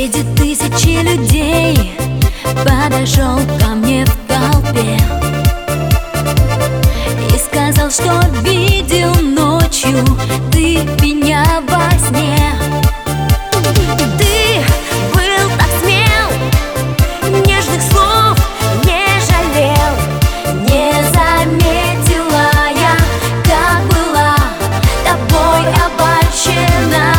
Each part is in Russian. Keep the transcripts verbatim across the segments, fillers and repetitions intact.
Среди тысячи людей подошел ко мне в толпе и сказал, что видел ночью ты меня во сне. Ты был так смел, нежных слов не жалел. Не заметила я, как была тобой обольщена.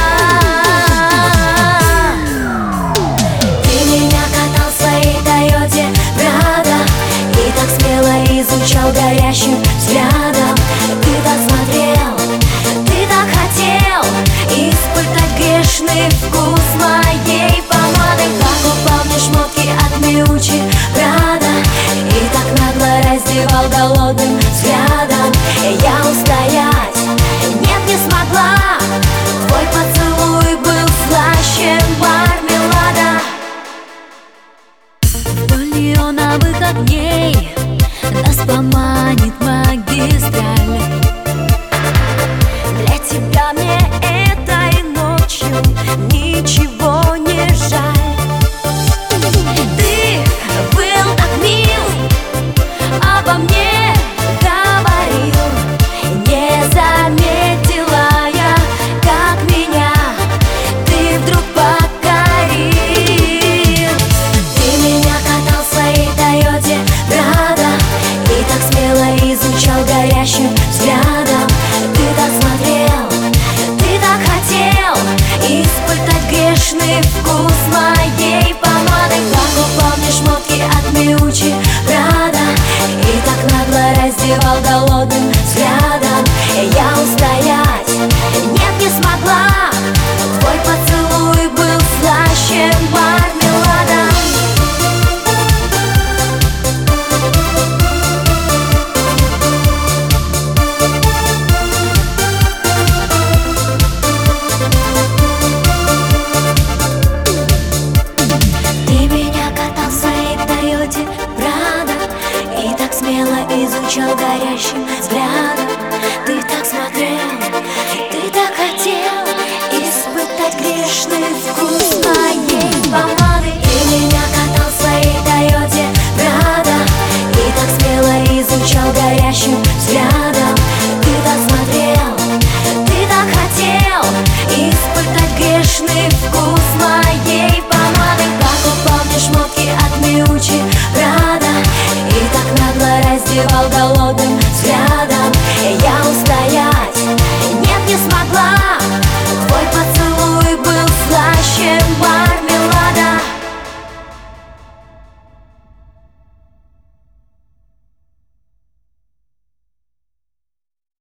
Ты меня катал в своей Тойоте Прадо и так смело изучал горящим взглядом. Ты так смотрел, ты так хотел испытать грешный вкус моей помады. Как упал мне шмотки от Миучи Прадо и так нагло раздевал голодным взглядом. Я устоять, нет, не смогла. Твой поцелуй был слаще мармелада. Вдоль неоновых огней нас поманит магистраль. Для тебя мне этой ночью ничего не жаль. Ты был так мил, обо мне говорил. Не заметила я, как меня ты вдруг покорил. Ты меня катал в своей Тойоте Прадо и так смело изучал горящим взглядом. Ты так смотрел, ты так хотел испытать грешный вкус моей помады. Как упал мне шмотки от Миучи Прадо и так нагло раздевал голодным взглядом. Я устоять, нет, не смогла. Твой поцелуй был слаще мармелада. Смело изучал горящим взглядом. Ты так смотрел, ты так хотел испытать грешный вкус моей помады. Ты меня катал в своей Тойоте Прадо и так смело изучал горящим взглядом. Ты так смотрел, ты так хотел испытать грешный вкус моей помады. Как упал мне шмотки от Миучи Прадо и так нагло раздевал